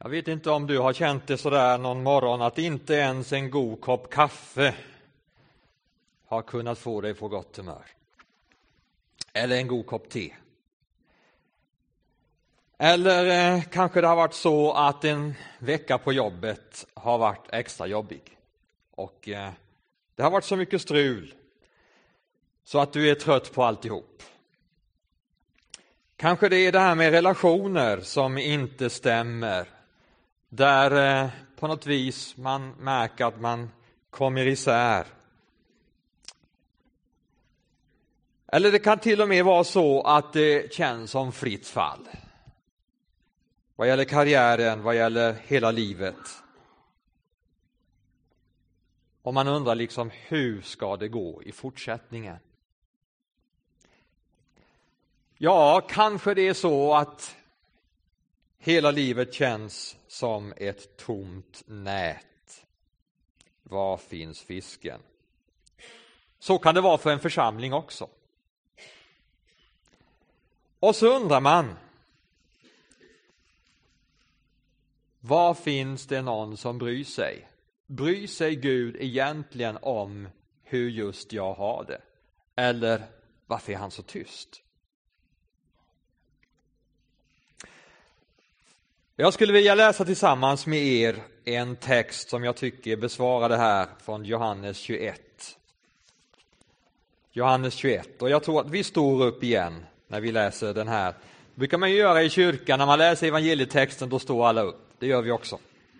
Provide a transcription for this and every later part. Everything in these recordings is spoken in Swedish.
Jag vet inte om du har känt det sådär någon morgon att inte ens en god kopp kaffe har kunnat få dig på gott humör. Eller en god kopp te. Eller kanske det har varit så att en vecka på jobbet har varit extra jobbig. Och det har varit så mycket strul så att du är trött på alltihop. Kanske det är det här med relationer som inte stämmer. Där på något vis man märker att man kommer isär. Eller det kan till och med vara så att det känns som fritt fall. Vad gäller karriären, vad gäller hela livet. Och man undrar liksom, hur ska det gå i fortsättningen? Ja, kanske det är så att hela livet känns som ett tomt nät. Var finns fisken? Så kan det vara för en församling också. Och så undrar man, var finns det någon som bryr sig? Bryr sig Gud egentligen om hur just jag har det? Eller varför är han så tyst? Jag skulle vilja läsa tillsammans med er en text som jag tycker besvarar det här från Johannes 21. Johannes 21. Och jag tror att vi står upp igen när vi läser den här. Det brukar man ju göra i kyrkan. När man läser evangelietexten då står alla upp. Det gör vi också.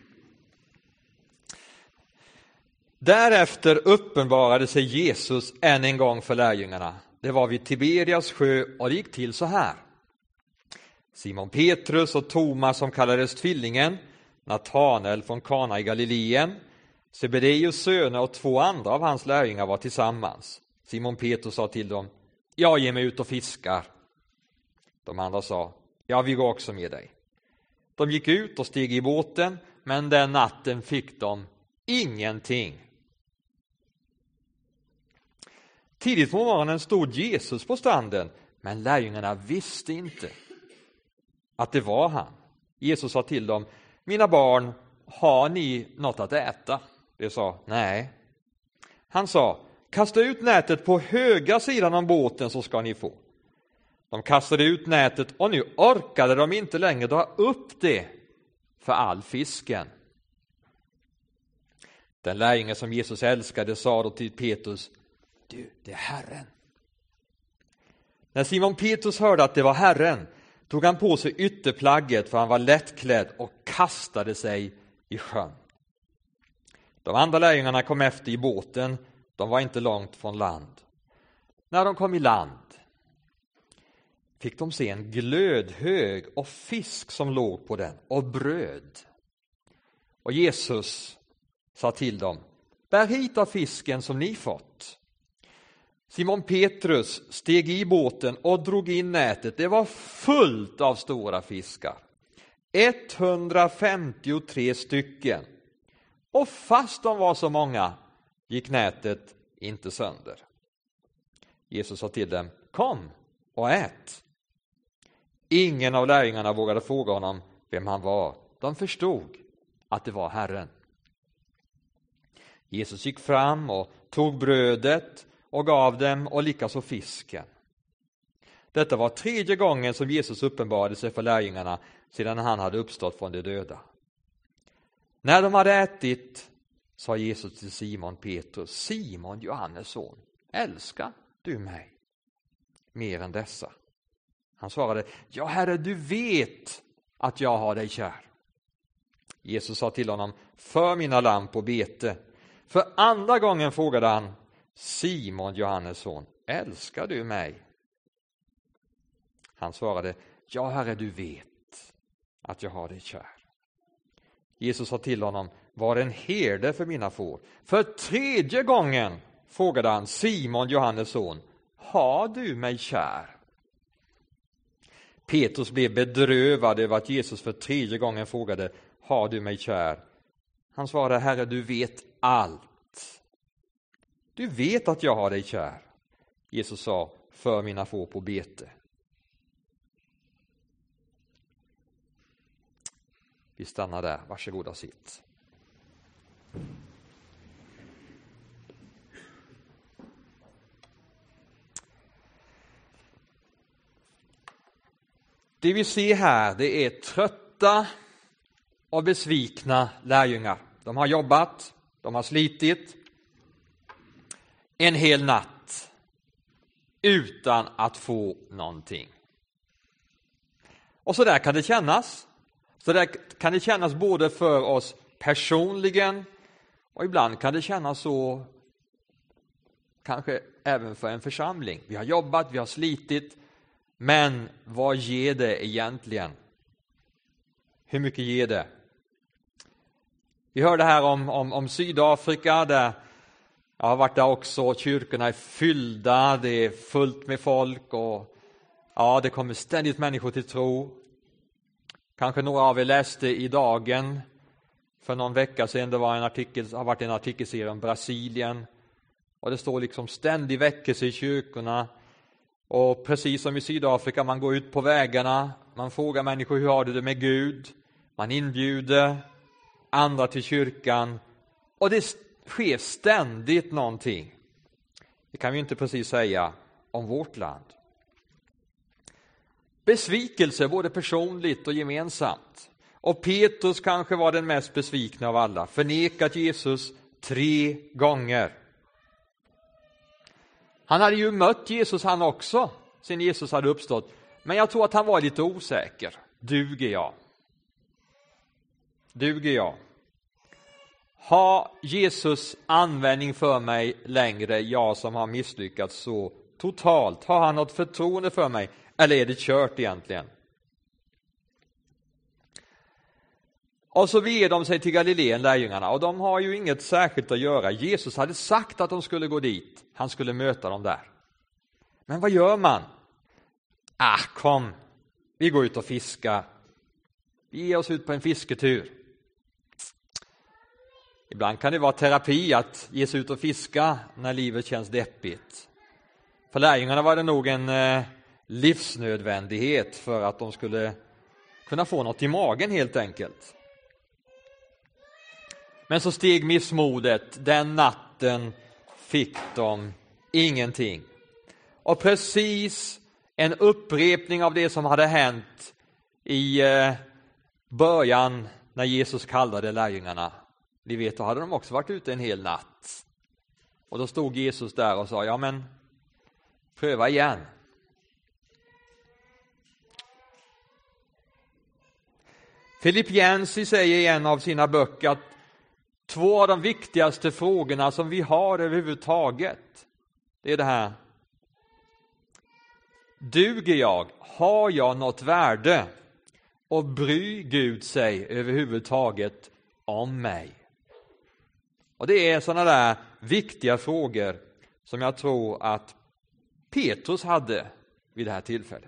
Därefter uppenbarade sig Jesus än en gång för lärjungarna. Det var vid Tiberias sjö och det gick till så här. Simon Petrus och Thomas som kallades Tvillingen, Natanael från Kana i Galileen, Sebedeus söner och 2 andra av hans lärjungar var tillsammans. Simon Petrus sa till dem, jag ger mig ut och fiskar. De andra sa, ja vi går också med dig. De gick ut och steg i båten, men den natten fick de ingenting. Tidigt på morgonen stod Jesus på stranden, men lärjungarna visste inte att det var han. Jesus sa till dem, mina barn, har ni något att äta? De sa, nej. Han sa, kasta ut nätet på högra sidan om båten så ska ni få. De kastade ut nätet och nu orkade de inte längre dra upp det för all fisken. Den lärjunge som Jesus älskade sa då till Petrus, du, det är Herren. När Simon Petrus hörde att det var Herren tog han på sig ytterplagget för han var lättklädd och kastade sig i sjön. De andra lärjungarna kom efter i båten, de var inte långt från land. När de kom i land fick de se en glödhög och fisk som låg på den och bröd. Och Jesus sa till dem, bär hit av fisken som ni fått. Simon Petrus steg i båten och drog in nätet. Det var fullt av stora fiskar. 153 stycken. Och fast de var så många gick nätet inte sönder. Jesus sa till dem, kom och ät. Ingen av lärjungarna vågade fråga honom vem han var. De förstod att det var Herren. Jesus gick fram och tog brödet och gav dem och likaså fisken. Detta var 3:e gången som Jesus uppenbarade sig för lärjungarna sedan han hade uppstått från de döda. När de hade ätit sa Jesus till Simon Petrus, Simon Johannes son, älskar du mig mer än dessa? Han svarade, ja Herre, du vet att jag har dig kär. Jesus sa till honom, för mina lamm på bete. För andra gången frågade han, Simon Johannes son, älskar du mig? Han svarade, ja Herre, du vet att jag har dig kär. Jesus sa till honom, var en herde för mina får. För 3:e gången frågade han, Simon Johannes son, har du mig kär? Petrus blev bedrövad över att Jesus för 3:e gången frågade, har du mig kär? Han svarade, Herre, du vet allt. Du vet att jag har dig kär. Jesus sa, för mina får på bete. Vi stannar där. Varsågoda och sitt. Det vi ser här, det är trötta och besvikna lärjungar. De har jobbat, de har slitit en hel natt utan att få någonting. Och så där kan det kännas. Så där kan det kännas både för oss personligen och ibland kan det kännas så kanske även för en församling. Vi har jobbat, vi har slitit, men vad ger det egentligen? Hur mycket ger det? Vi hörde här om Sydafrika, där jag har varit där också. Kyrkorna är fyllda, det är fullt med folk och ja, det kommer ständigt människor till tro. Kanske några av er läste i Dagen för någon vecka sedan. Det var har varit en artikelserie om Brasilien. Och det står liksom ständig väckelse i kyrkorna. Och precis som i Sydafrika, man går ut på vägarna. Man frågar människor, hur har du det med Gud? Man inbjuder andra till kyrkan. Och det sker ständigt någonting. Det kan vi inte precis säga om vårt land. Besvikelse, både personligt och gemensamt. Och Petrus kanske var den mest besvikna av alla. Förnekat Jesus 3 gånger. Han hade ju mött Jesus han också, sen Jesus hade uppstått. Men jag tror att han var lite osäker. Duger jag? Duger jag? Har Jesus användning för mig längre, jag som har misslyckats så totalt? Har han något förtroende för mig? Eller är det kört egentligen? Och så beger de sig till Galileen, lärjungarna. Och de har ju inget särskilt att göra. Jesus hade sagt att de skulle gå dit. Han skulle möta dem där. Men vad gör man? Kom. Vi går ut och fiskar. Vi ger oss ut på en fisketur. Ibland kan det vara terapi att ge sig ut och fiska när livet känns deppigt. För lärjungarna var det nog en livsnödvändighet för att de skulle kunna få något i magen helt enkelt. Men så steg missmodet. Den natten fick de ingenting. Och precis en upprepning av det som hade hänt i början när Jesus kallade lärjungarna. Ni vet, då hade de också varit ute en hel natt. Och då stod Jesus där och sa, ja men pröva igen. Philip Yancey säger i en av sina böcker att 2 av de viktigaste frågorna som vi har överhuvudtaget, det är det här. Duger jag? Har jag något värde? Och bryr Gud sig överhuvudtaget om mig? Och det är sådana där viktiga frågor som jag tror att Petrus hade vid det här tillfället.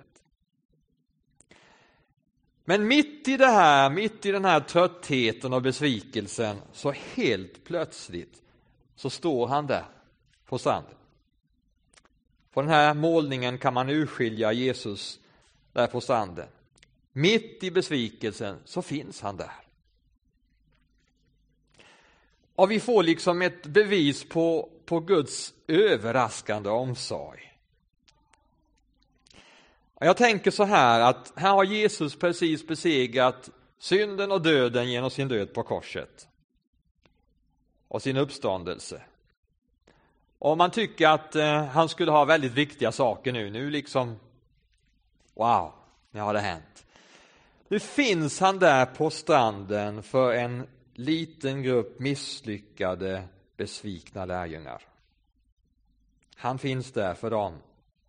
Men mitt i den här tröttheten och besvikelsen, så helt plötsligt så står han där på stranden. På den här målningen kan man urskilja Jesus där på stranden. Mitt i besvikelsen så finns han där. Och vi får liksom ett bevis på Guds överraskande omsorg. Jag tänker så här, att här har Jesus precis besegrat synden och döden genom sin död på korset och sin uppståndelse. Och man tycker att han skulle ha väldigt viktiga saker nu liksom, wow, nu har det hänt. Nu finns han där på stranden för en liten grupp misslyckade, besvikna lärjungar. Han finns där för dem.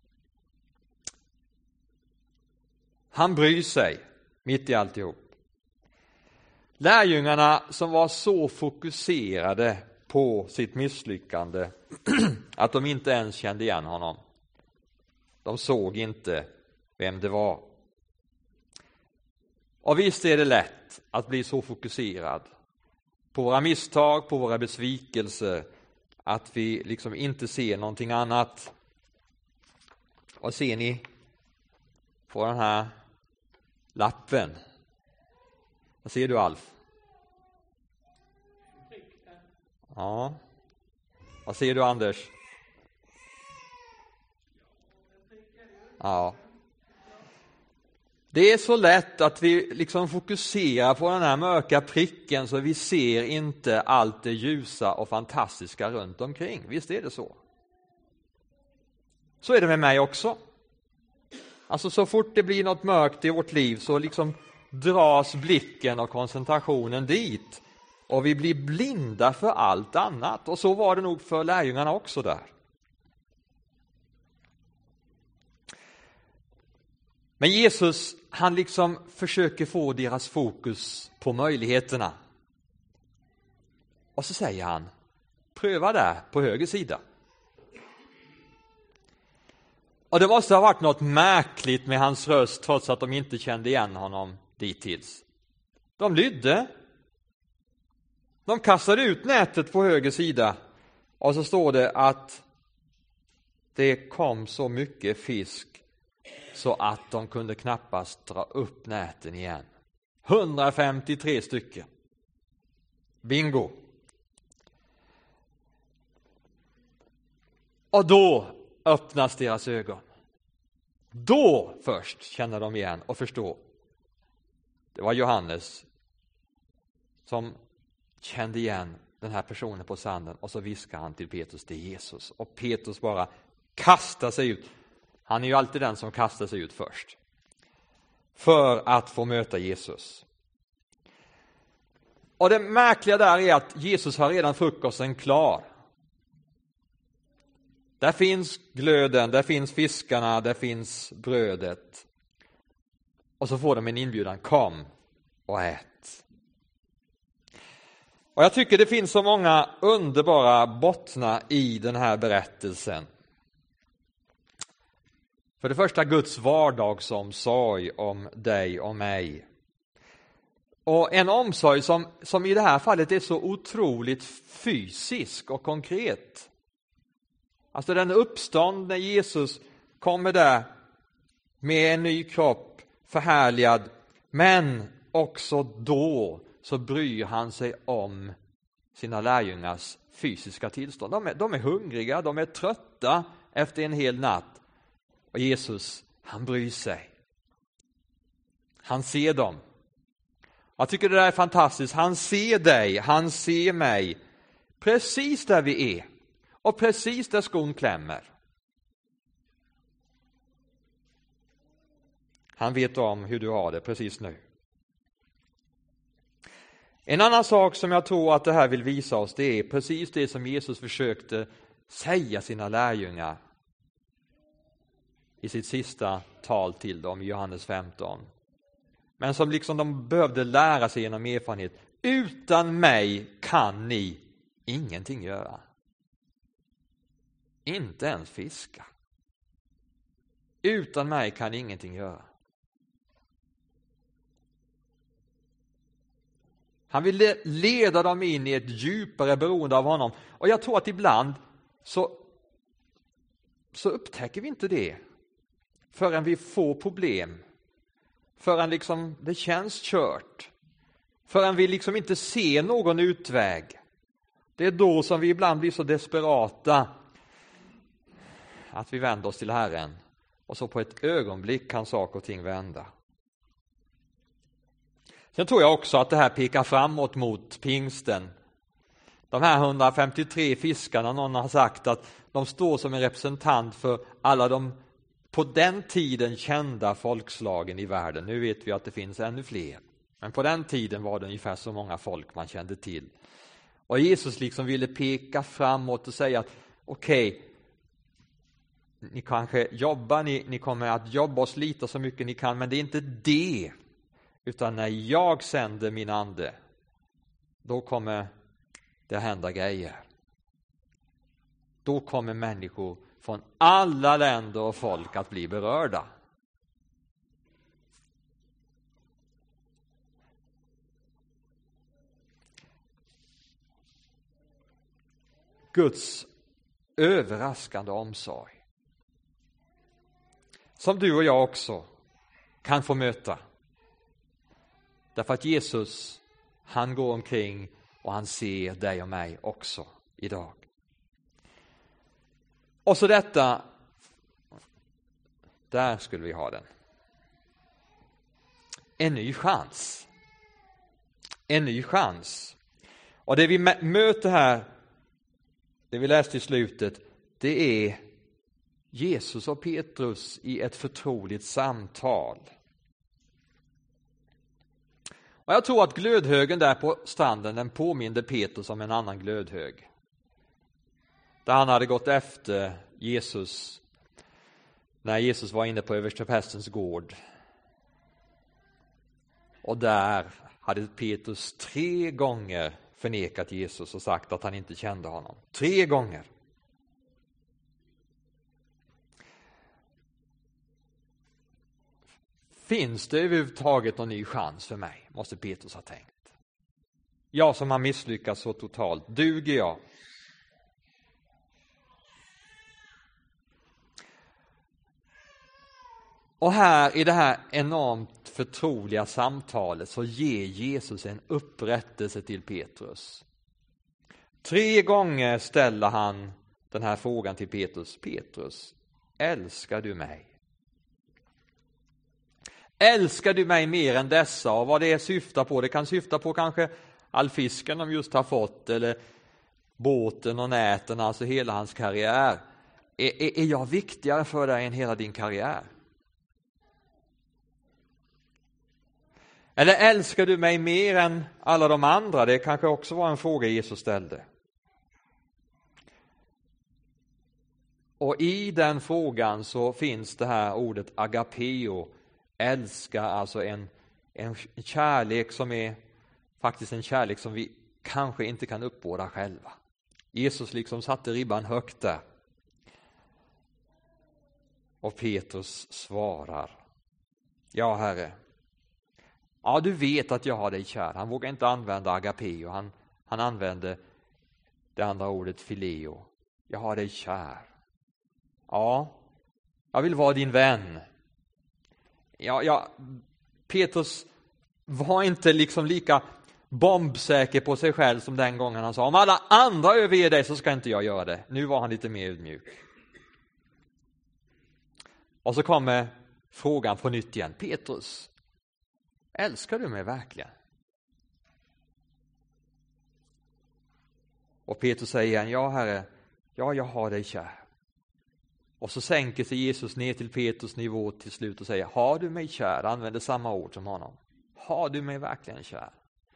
Han bryr sig mitt i alltihop. Lärjungarna som var så fokuserade på sitt misslyckande att de inte ens kände igen honom. De såg inte vem det var. Och visst är det lätt att bli så fokuserad på våra misstag, på våra besvikelser, att vi liksom inte ser någonting annat. Och ser ni på den här lappen? Vad ser du, Alf? Ja. Vad ser du, Anders? Ja. Det är så lätt att vi liksom fokuserar på den här mörka pricken så vi ser inte allt det ljusa och fantastiska runt omkring. Visst är det så? Så är det med mig också. Alltså så fort det blir något mörkt i vårt liv så liksom dras blicken och koncentrationen dit. Och vi blir blinda för allt annat. Och så var det nog för lärjungarna också där. Men Jesus, han liksom försöker få deras fokus på möjligheterna. Och så säger han, pröva där på höger sida. Och det måste ha varit något märkligt med hans röst trots att de inte kände igen honom dittills. De lydde. De kastade ut nätet på höger sida och så står det att det kom så mycket fisk så att de kunde knappast dra upp näten igen. 153 stycken. Bingo! Och då öppnas deras ögon. Då först känner de igen och förstår. Det var Johannes som kände igen den här personen på sanden och så viskar han till Petrus, det är Jesus. Och Petrus bara kastar sig ut. Han är ju alltid den som kastar sig ut först. För att få möta Jesus. Och det märkliga där är att Jesus har redan frukosten klar. Där finns glöden, där finns fiskarna, där finns brödet. Och så får de en inbjudan, kom och ät. Och jag tycker det finns så många underbara bottnar i den här berättelsen. För det första Guds vardagsomsorg om dig och mig. Och en omsorg som i det här fallet är så otroligt fysisk och konkret. Alltså den uppstånd när Jesus kommer där med en ny kropp, förhärligad. Men också då så bryr han sig om sina lärjungars fysiska tillstånd. De är hungriga, de är trötta efter en hel natt. Och Jesus, han bryr sig. Han ser dem. Jag tycker det där är fantastiskt. Han ser dig, han ser mig. Precis där vi är. Och precis där skon klämmer. Han vet om hur du har det precis nu. En annan sak som jag tror att det här vill visa oss, det är precis det som Jesus försökte säga sina lärjungar i sitt sista tal till dem i Johannes 15. Men som liksom de behövde lära sig genom erfarenhet. Utan mig kan ni ingenting göra. Inte ens fiska. Utan mig kan ni ingenting göra. Han vill leda dem in i ett djupare beroende av honom. Och jag tror att ibland så upptäcker vi inte det förrän vi får problem. Förrän liksom det känns kört. Förrän vi liksom inte ser någon utväg. Det är då som vi ibland blir så desperata att vi vänder oss till Herren. Och så på ett ögonblick kan saker och ting vända. Sen tror jag också att det här pekar framåt mot pingsten. De här 153 fiskarna, någon har sagt att de står som en representant för alla de på den tiden kända folkslagen i världen. Nu vet vi att det finns ännu fler. Men på den tiden var det ungefär så många folk man kände till. Och Jesus liksom ville peka framåt och säga att okej, ni kanske jobbar, ni kommer att jobba och slita så mycket ni kan, men det är inte det. Utan när jag sänder min ande, då kommer det hända grejer. Då kommer människor från alla länder och folk att bli berörda. Guds överraskande omsorg. Som du och jag också kan få möta. Därför att Jesus, han går omkring och han ser dig och mig också idag. Och så detta, där skulle vi ha den. En ny chans. En ny chans. Och det vi möter här, det vi läste i slutet, det är Jesus och Petrus i ett förtroligt samtal. Och jag tror att glödhögen där på stranden, den påminde Petrus om en annan glödhög. Där han hade gått efter Jesus när Jesus var inne på översteprästens gård. Och där hade Petrus 3 gånger förnekat Jesus och sagt att han inte kände honom. 3 gånger. Finns det överhuvudtaget någon ny chans för mig? Måste Petrus ha tänkt. Jag som har misslyckats så totalt, duger jag? Och här i det här enormt förtroliga samtalet så ger Jesus en upprättelse till Petrus. 3 gånger ställer han den här frågan till Petrus. Petrus, älskar du mig? Älskar du mig mer än dessa? Och vad det syftar på, det kan syfta på kanske all fisken de just har fått, eller båten och näten, alltså hela hans karriär. Är jag viktigare för dig än hela din karriär? Eller älskar du mig mer än alla de andra? Det kanske också var en fråga Jesus ställde. Och i den frågan så finns det här ordet agapeo, älska, alltså en kärlek som är faktiskt en kärlek som vi kanske inte kan uppbåda själva. Jesus liksom satte ribban högt där. Och Petrus svarar: ja, Herre. Ja, du vet att jag har dig kär. Han vågar inte använda agapeo. Han använde det andra ordet fileo. Jag har dig kär. Ja, jag vill vara din vän. Petrus var inte liksom lika bombsäker på sig själv som den gången han sa: om alla andra överger dig så ska inte jag göra det. Nu var han lite mer ödmjuk. Och så kommer frågan på nytt igen: Petrus, älskar du mig verkligen? Och Petrus säger igen: ja, Herre, ja, jag har dig kär. Och så sänker sig Jesus ner till Petrus nivå till slut och säger: har du mig kär? Använder samma ord som honom. Har du mig verkligen kär?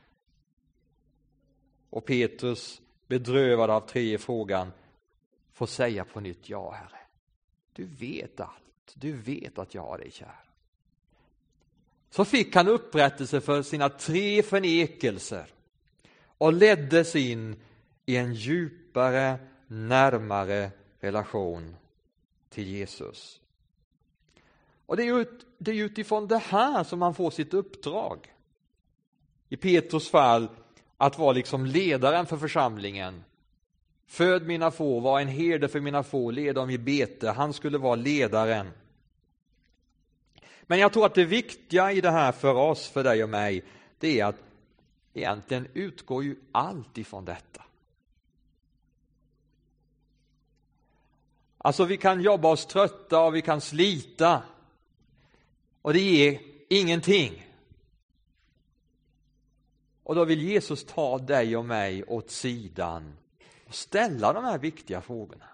Och Petrus, bedrövad av 3 frågan, får säga på nytt: ja, Herre, du vet allt. Du vet att jag har dig kär. Så fick han upprättelse för sina 3 förnekelser och leddes in i en djupare, närmare relation till Jesus. Och det är utifrån det här som han får sitt uppdrag. I Petrus fall att vara liksom ledaren för församlingen. Föd mina får, var en herde för mina får, led dem i bete. Han skulle vara ledaren. Men jag tror att det viktiga i det här för oss, för dig och mig, det är att egentligen utgår ju allt ifrån detta. Alltså vi kan jobba oss trötta och vi kan slita. Och det ger ingenting. Och då vill Jesus ta dig och mig åt sidan och ställa de här viktiga frågorna.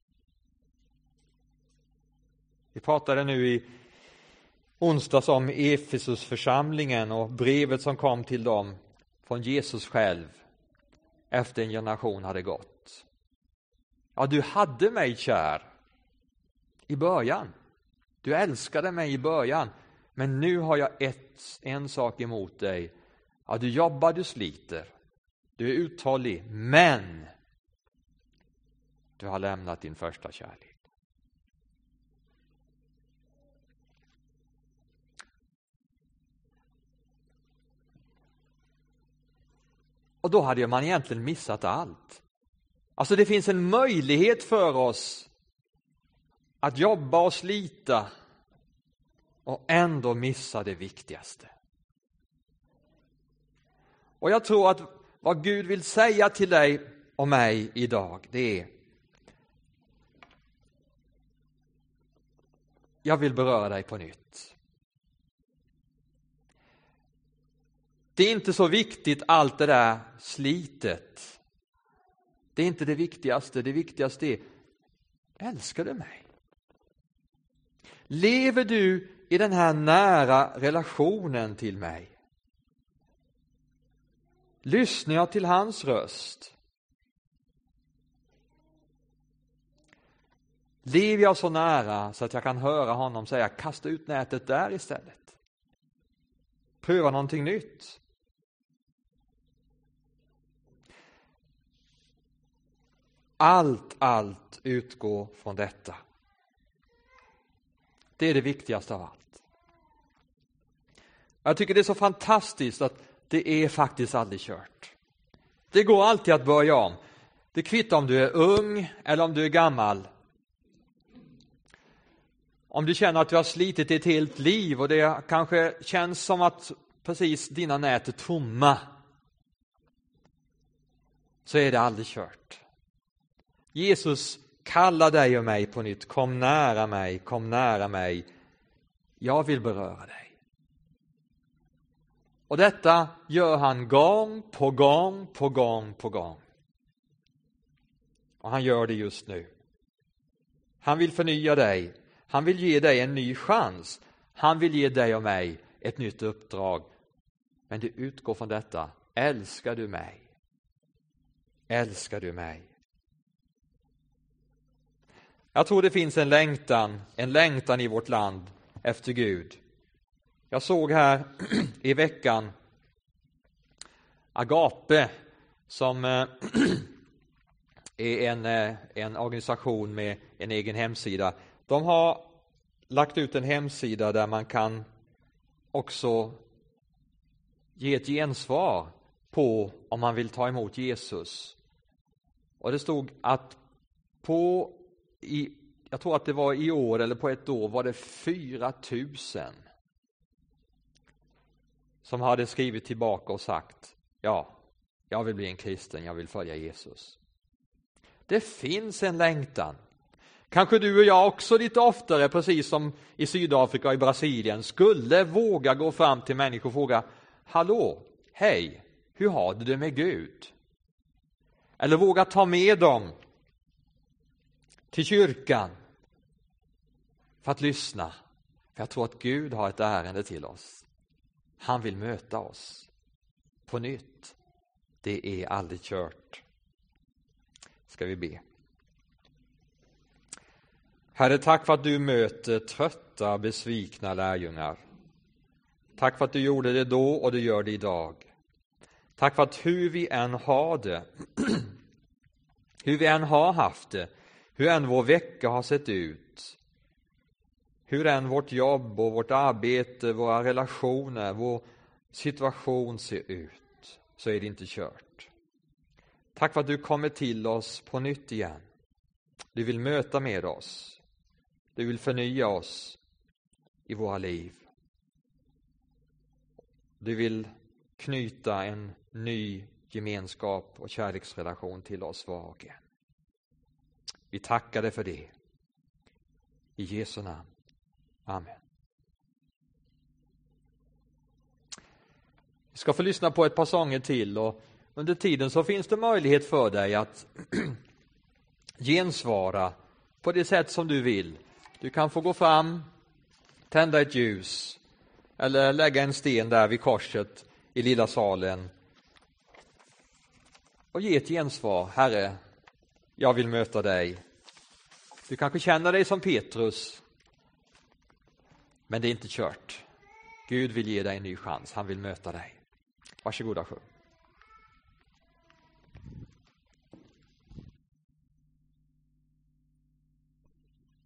Vi pratade nu i onsdags om Efesusförsamlingen och brevet som kom till dem från Jesus själv efter en generation hade gått. Ja, du hade mig kär i början. Du älskade mig i början. Men nu har jag en sak emot dig. Ja, du jobbar, du sliter. Du är uthållig. Men du har lämnat din första kärlek. Och då hade man egentligen missat allt. Alltså det finns en möjlighet för oss att jobba och slita och ändå missa det viktigaste. Och jag tror att vad Gud vill säga till dig och mig idag, det är: jag vill beröra dig på nytt. Det är inte så viktigt allt det där slitet. Det är inte det viktigaste. Det viktigaste är: älskar du mig? Lever du i den här nära relationen till mig? Lyssnar jag till hans röst? Lever jag så nära så att jag kan höra honom säga: kasta ut nätet där istället. Pröva någonting nytt. Allt utgår från detta. Det är det viktigaste av allt. Jag tycker det är så fantastiskt att det är faktiskt aldrig kört. Det går alltid att börja om. Det kvittar om du är ung eller om du är gammal. Om du känner att du har slitit ett helt liv och det kanske känns som att precis dina nät är tomma, så är det aldrig kört. Jesus kallar dig och mig på nytt. Kom nära mig, kom nära mig. Jag vill beröra dig. Och detta gör han gång på gång på gång på gång. Och han gör det just nu. Han vill förnya dig. Han vill ge dig en ny chans. Han vill ge dig och mig ett nytt uppdrag. Men det utgår från detta: älskar du mig? Älskar du mig? Jag tror det finns en längtan i vårt land efter Gud. Jag såg här i veckan Agape, som är en organisation med en egen hemsida. De har lagt ut en hemsida där man kan också ge ett gensvar på om man vill ta emot Jesus. Och det stod att jag tror att det var i år eller på ett år var det 4 000 som hade skrivit tillbaka och sagt: ja, jag vill bli en kristen, jag vill följa Jesus. Det finns en längtan. Kanske du och jag också lite oftare, precis som i Sydafrika och i Brasilien, skulle våga gå fram till människor och fråga: hallå, hej, hur har du det med Gud? Eller våga ta med dem till kyrkan för att lyssna. För jag tror att Gud har ett ärende till oss. Han vill möta oss på nytt. Det är aldrig kört. Ska vi be. Herre, tack för att du möter trötta, besvikna lärjungar. Tack för att du gjorde det då och du gör det idag. Tack för att hur vi än har det, hur vi än har haft det, hur än vår vecka har sett ut, hur än vårt jobb och vårt arbete, våra relationer, vår situation ser ut, så är det inte kört. Tack för att du kommer till oss på nytt igen. Du vill möta med oss. Du vill förnya oss i våra liv. Du vill knyta en ny gemenskap och kärleksrelation till oss var och en. Vi tackar dig för det. I Jesu namn. Amen. Vi ska få lyssna på ett par sånger till, och under tiden så finns det möjlighet för dig att gensvara på det sätt som du vill. Du kan få gå fram, tända ett ljus eller lägga en sten där vid korset i lilla salen och ge ett gensvar. Herre, jag vill möta dig. Du kanske känner dig som Petrus, men det är inte kört. Gud vill ge dig en ny chans. Han vill möta dig. Varsågoda sjung.